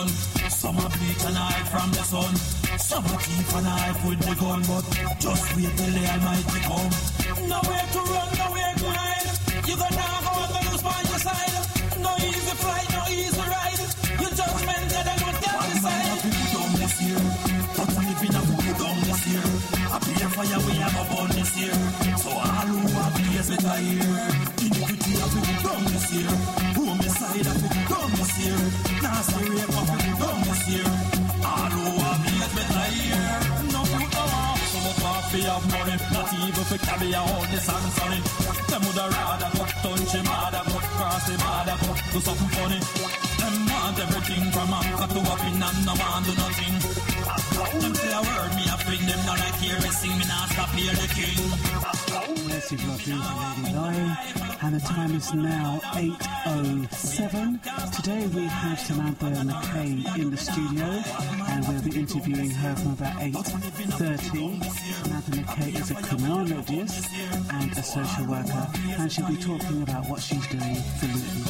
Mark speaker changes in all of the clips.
Speaker 1: done. Some a bleach and hide from the sun. Some a thief and hide with the gun. But just wait till the Almighty come. Nowhere to run, nowhere to hide. You gonna go and lose by your side. No easy flight, no easy ride. Your judgment that I don't get decide. I'm people down this year. But we living a people down this year. I pray for you, we have a born this year. So all who have ears better hear. Iniquity of people down this year. Homicide of people down this year. Nasty rape of people down this year. All who have ears better hear. No food, no half. Some of our fear of money. Not even for carry out the sun sunny. Them would have rather cut touch him harder, cut cross him harder, cut do something funny. Them want everything from Anchor to a pin and no want do nothing. Them say a word, me a fling them not like here. Sing me now stop here the king.
Speaker 2: Yes, you've got Lady Lion, and the time is now 8:07. Today we have Samantha McKay in the studio, and we'll be interviewing her from about 8:30. Samantha McKay is a criminologist and a social worker, and she'll be talking about what she's doing for Luton.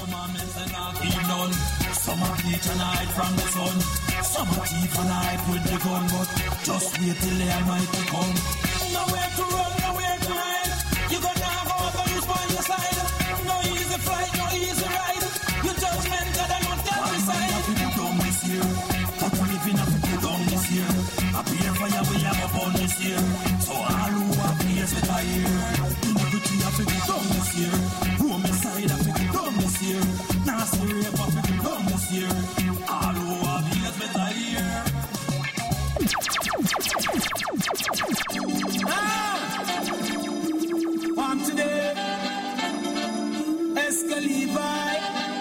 Speaker 1: Some are bleach and hide from the sun. Some are thief and hide with the gun. But just wait till the Almighty come. Nowhere to run, nowhere to hide. You gonna go up and lose by your side. No easy flight, no easy ride. Your judgment that I don't get decide. I'm people down this year. But we living a people down this year. I pray for you, we have a born this year. So all who have ears better hear. Iniquity of people down this year. Homicide of people down this year. Nasty rape of people down this year. All who have ears better hear.
Speaker 3: On today, Escalivi.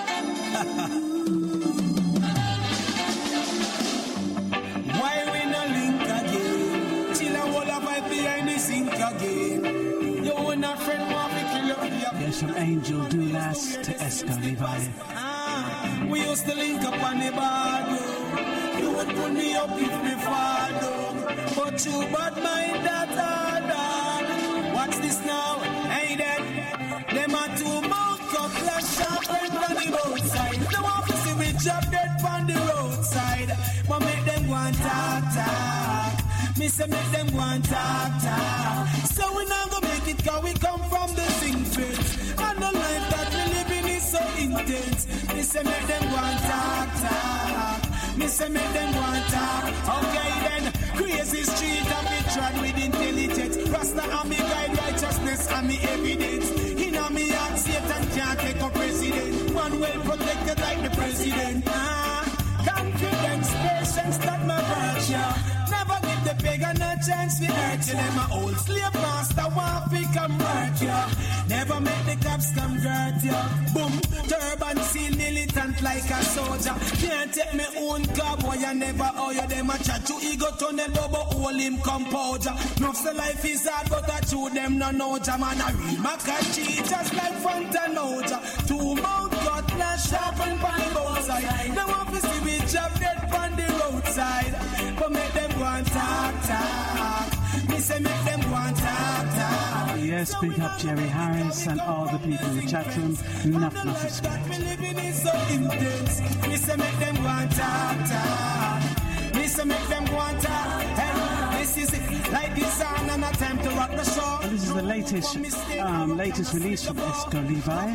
Speaker 3: Why we no link again? Chill and hold up right behind the sink again. You and a friend want to kill up your.
Speaker 2: Yes, from Angel Dulas to Escalivi.
Speaker 3: We used to link up on the bar. You would put me up if me fall down. But you bad mind that hard. Watch this now, hey then. Them are two mouth cut, flash sharp right on the both sides. They want to see we drop dead on the roadside. But make them go and talk. Me say make them go and talk. So we now go make it cause we come from the sing pit. And the life that we living is so intense. Me say make them go and talk. Me say make them go and talk. Okay then, crazy street and me trod with intelligence. Rasta and me guide righteousness and me evidence. In a me heart, Satan can't take a president. One well protected like the president. Confidence, patience, that my virtue. Never give the pagan a chance to hurt you. Them a old slave master want to convert you. Never make the cops convert you. Boom, turban seal militant like a soldier. Can't take me own cowboy and never owe you. Them a chat to ego turn them double hold him composure. No say life is hard but I chew them no know jam. And a real macachi just like Fantanoja. Two mouth cut flash sharp and pan the both side. They want to see we drop dead on the roadside. But make them go and talk. Me say make them go and talk.
Speaker 2: Yes, big up Jerry Harris and all the people in the chat room. Enough respect.
Speaker 3: Me living is so intense. Me say make them go and talk. Me say make them go and talk. Hey, this is it. Like this song and a time to rock the show.
Speaker 2: Well, this is the latest release from Esco Levi.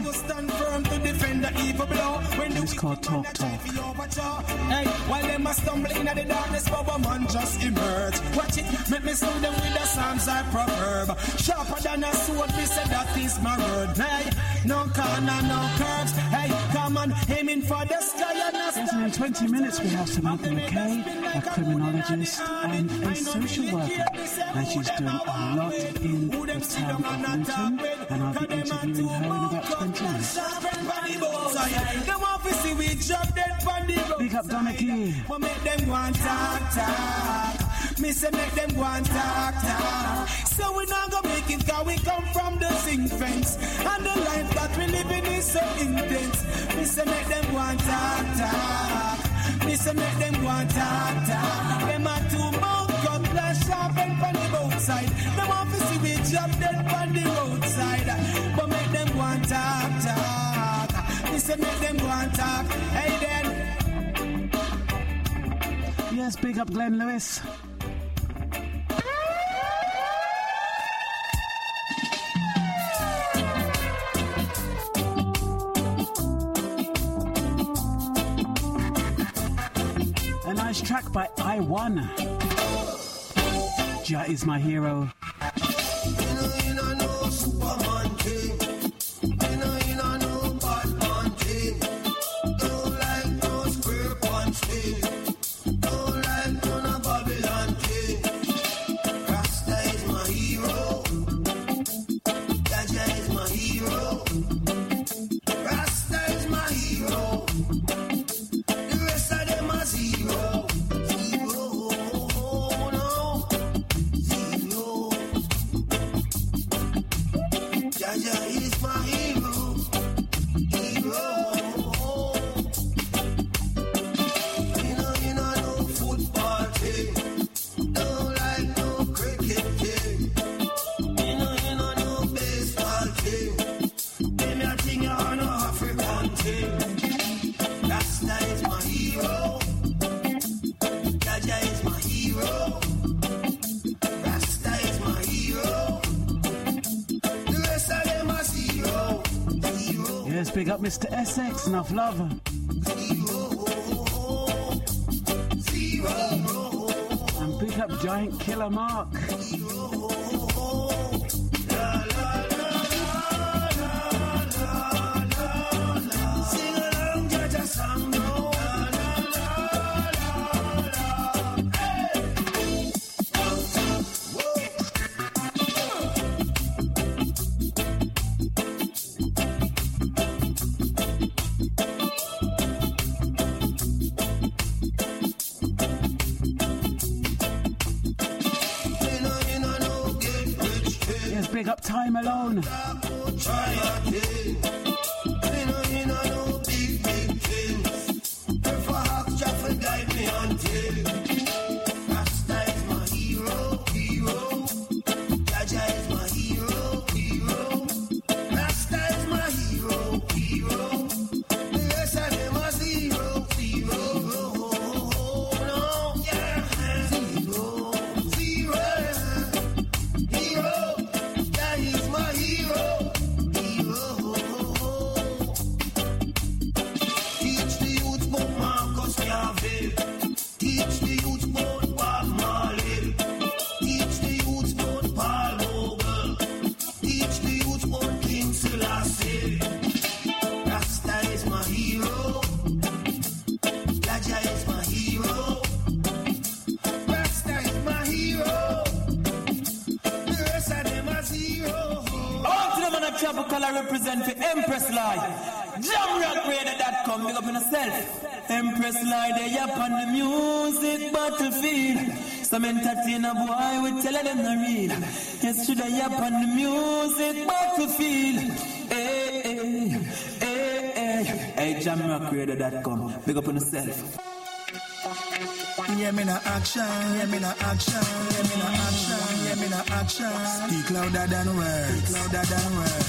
Speaker 2: It's called Talk Talk.
Speaker 3: Hey, while them a stumble in the darkness, Bubba man just emerge. Watch it, make me slow them with the Psalms I proverb. Sharper than a sword, me say that is my word. Hey, no corner, no curves. Hey, come on, aiming for the sky and a
Speaker 2: Yes, and in 20 minutes we have Samantha McKay, a criminologist and a social worker. And she's doing a lot in the town of Luton, and I'll be interviewing her in about 20 minutes. Big up Donaghy.
Speaker 3: Make them go and talk. Me say make them go and talk. So we not gonna make it cause we come from the sing fence. And the life that we living is so intense. Me say make them go and talk. Me say make them go and talk. Them are two mouth cut flash sharp and on the both side. Them want to see we drop dead on the roadside. But make them go and talk. Me say make them go and talk. Hey then.
Speaker 2: Yes, big up Glenn Lewis. A nice track by I1. Jah is my hero. Big up Mr. Essex, enough love. And big up Giant Killer Mark. Big up Time Alone.
Speaker 3: Represent for Empress Lie. JamRockRadio.com. Big up in yourself. Empress Lie, they up on the music battlefield. Some entertainer boy will tell them the real. Yes, should I up on the music battlefield? Hey, hey, hey, hey. Hey, JamRockRadio.com. Big up on yourself.
Speaker 4: Yeah, me na action, yeah, me na action, yeah, me na action, yeah, me na action. Speak louder than words, speak louder than words.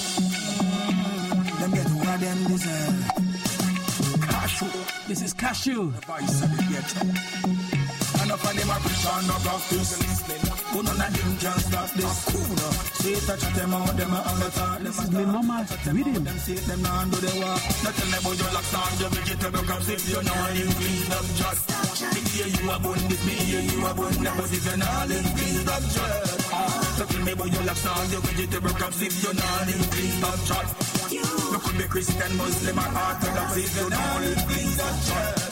Speaker 4: Them get what them deserve. Cashew.
Speaker 2: This is Cashew.
Speaker 4: The voice of the ghetto. Enough of them are pretend no practice. Who none of them can stop this. See it touch them out, them are on the top.
Speaker 2: This is my mama with him.
Speaker 4: Them see them now and do the work. Not tell them about your locks on your vegetable crops. If you know him, clean up just. Me hear you a bun, this me hear you a bun. But if you know him, clean up just. So tell me about your locks on your vegetable crops. If you know him, clean up just. You could be Christian, Muslim, or Orthodox. If you know him, clean up just.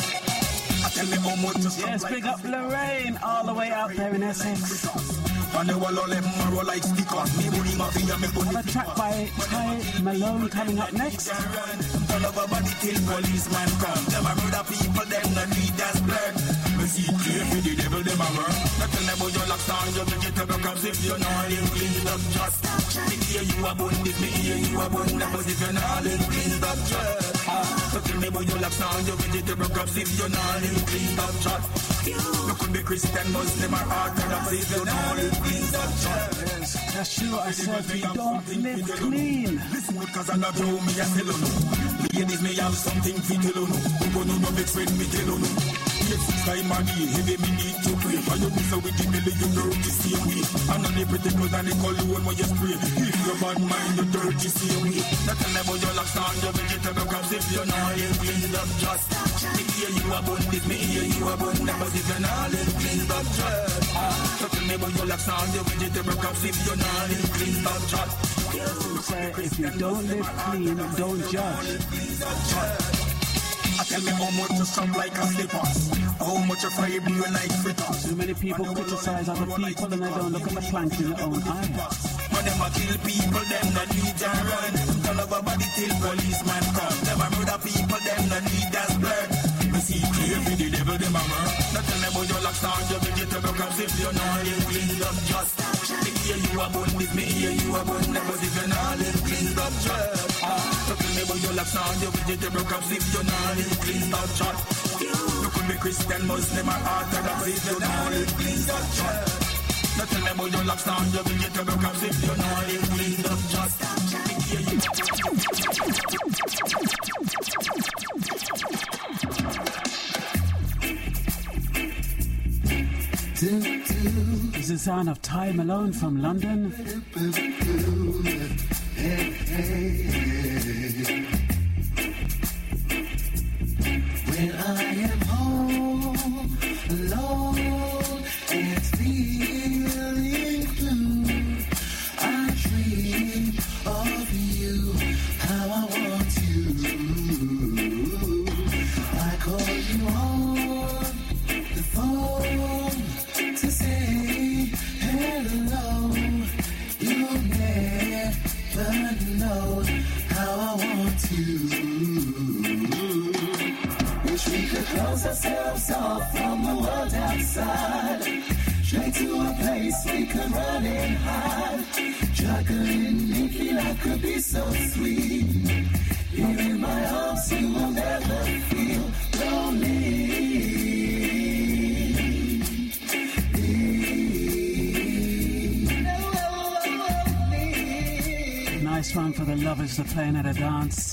Speaker 2: Yes, big up Lorraine, all the way out there in Essex.
Speaker 4: A
Speaker 2: track by Ty Malone coming up next.
Speaker 4: Policeman come. Them a brother people, them no need as blood. We see clear for the devil, them a work. Not tell them about your locks on your vegetable crops. If you know him, clean up just. Me hear you a bun, this me hear you a bun. But if you know him, clean up just. So tell me about your locks on your vegetable crops. If you know him, clean up just. You could be Christian, Muslim, or Orthodox. If you know him, clean up just.
Speaker 2: That's true, I said we don't live clean.
Speaker 4: Listen, because I love you, me I tell you no. Ladies, me have something to tell you no. Who go no vex when me tell you no. 6 times a day, heavy me need to pray. For you miss with the belly, you dirty same way. And on the pretty clothes and the cologne when you spray. If your bad mind, you dirty same way. Not tell me about your locks on your vegetable crops. If you're not in cleaned up just. Me hear you about this, me hear you about that. But if you're not in cleaned up just. Not tell me about your locks on your vegetable crops. If you're not in cleaned up just.
Speaker 2: So if you don't live clean, don't judge.
Speaker 4: Tell me how much you sound like a slippers. How much you fry be when I fritters.
Speaker 2: Too many people criticize other people and they don't look at the planks in their own eye.
Speaker 4: But them a kill people, them no need to run. Turn over body till policeman come. Them a murder people, them no need as blood. Me see clear for the devil, them a murder. Not tell me about your locks on your vegetable crops. If you're not in cleaned up just. Me hear you about this, me hear you about that. But if you're not in cleaned up just. Not tell me about your locks on your vegetable crops. If you're not in cleaned up just. You could be Christian, Muslim or Orthodox. If you're not in cleaned up just. Not tell me about your locks on your vegetable crops. If you're not in cleaned up just. Me hear you.
Speaker 2: This is the sound of Ty Malone from London.
Speaker 3: When I am home alone and feeling blue, I dream of you, how I want you. I call you on the phone to say hello. You'll never know how I want you. Wish we could close ourselves off from the world outside, straight to a place we could run and hide. Juggling neatly, life could be so sweet. Here in my arms you will never feel lonely.
Speaker 2: Nice one for the lovers that are playing at a dance.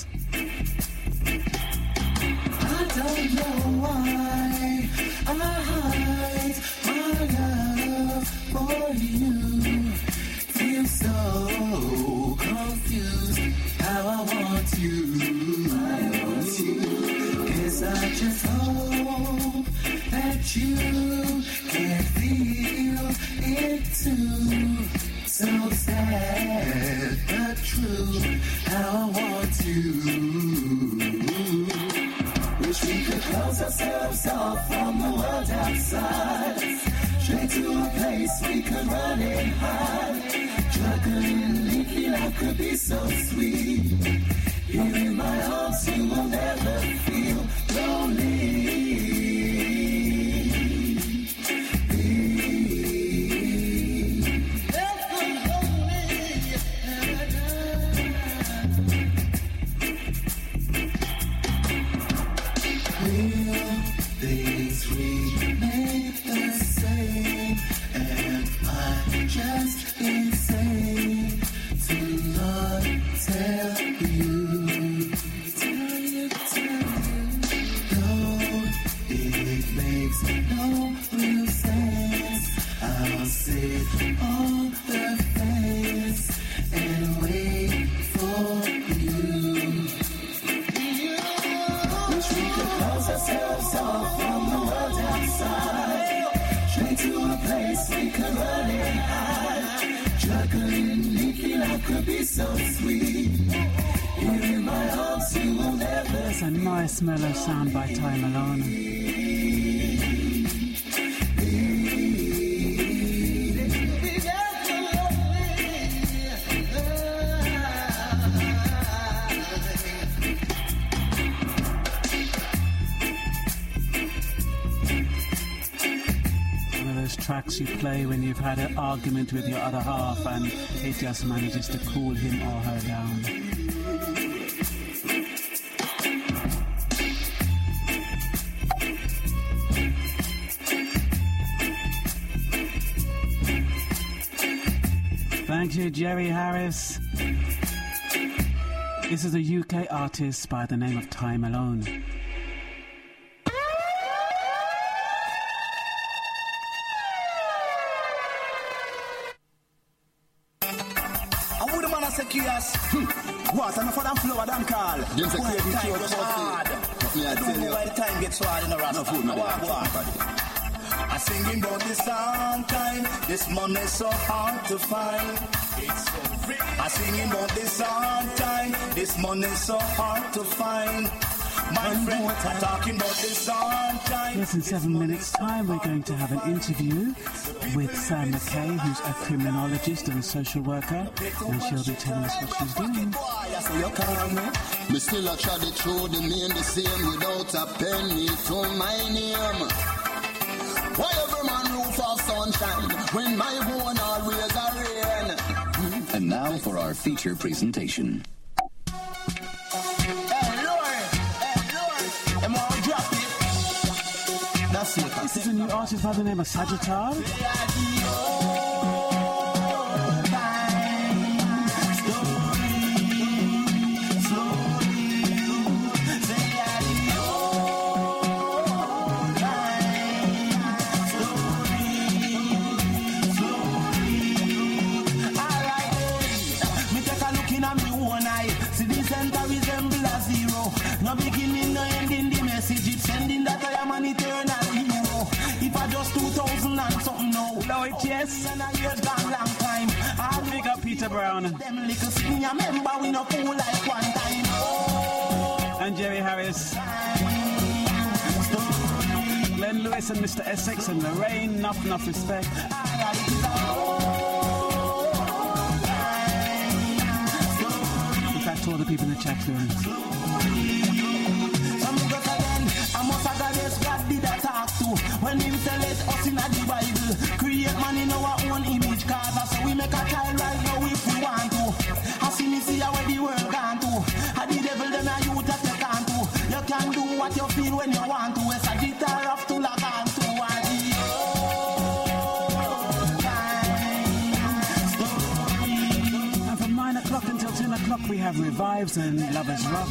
Speaker 3: I don't know why I hide my love for you. Feel so confused how I want you. I want you. Guess I just hope that you can feel it too. So sad but true how I want you. Wish we could close ourselves off from the world outside, straight to a place we could run and hide. Juggling neatly, life could be so sweet. Here in my arms you will never feel lonely. Things remain the same, and I'm just insane to not tell you. Though it makes no real sense, I'll sit on the fence and wait for you. Wish we could close ourselves off from the world outside, straight to a place we could run and hide. Juggling neatly, life could be so sweet. Here in my arms you will never.
Speaker 2: That's a nice mellow sound by Ty Malone. Tracks you play when you've had an argument with your other half and it just manages to cool him or her down. Thank you, Jerry Harris. This is a UK artist by the name of Ty Malone.
Speaker 3: Yes. What? I'm for them flower them call.
Speaker 5: Them say
Speaker 3: When
Speaker 5: crazy
Speaker 3: time
Speaker 5: cute
Speaker 3: gets hard.
Speaker 5: Me I tell you.
Speaker 3: Why the time gets hard in the rasta.
Speaker 5: No food, no
Speaker 3: I'm singing about this sometime. This money so hard to find. It's so real. I'm singing about this sometime. This money so hard to find. My friend, I'm talking about this sometime.
Speaker 2: Yes, in 7 minutes' time, we're going to have an interview with Sam McKay, who's a criminologist and a social worker, and she'll be telling us what she's doing.
Speaker 5: Me still a try to throw the name the same without a penny to my name. Why every man roof of sunshine when my own always a rain?
Speaker 6: And now for our feature presentation.
Speaker 2: This is a new artist by the name of Sagittar.
Speaker 3: No beginning, no ending, the message it's sending that I am an eternal hero. If I just 2000 and something now.
Speaker 2: Blow it, yes.
Speaker 3: And I years gone long time. I'll
Speaker 2: Big up Peter Brown.
Speaker 3: them little skin, I remember we no fool like one time. Oh,
Speaker 2: And Jerry Harris. Glenn Lewis and Mr. Essex and Lorraine. Enough respect. In fact, all the people in the chat room.
Speaker 3: I must have got this God did I talk to. When him tell it us in the Bible. Create man in our own image, cause so we make a child right now if we want to. I see me see how the world gone to. I the devil them a youth that you can't do. You can do what you feel when you want to. It's a guitar have to log on to.
Speaker 2: And from 9 o'clock until 10 o'clock, we have Revives and Lovers Rock.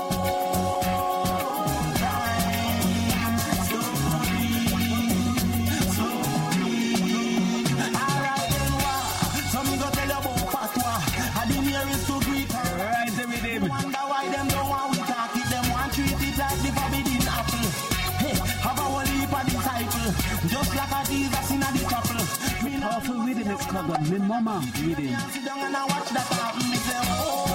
Speaker 3: Just like a Jesus in a chapel.
Speaker 2: Powerful rhythm, it's called the Min Mama rhythm.
Speaker 3: Sit down and I watch that happen.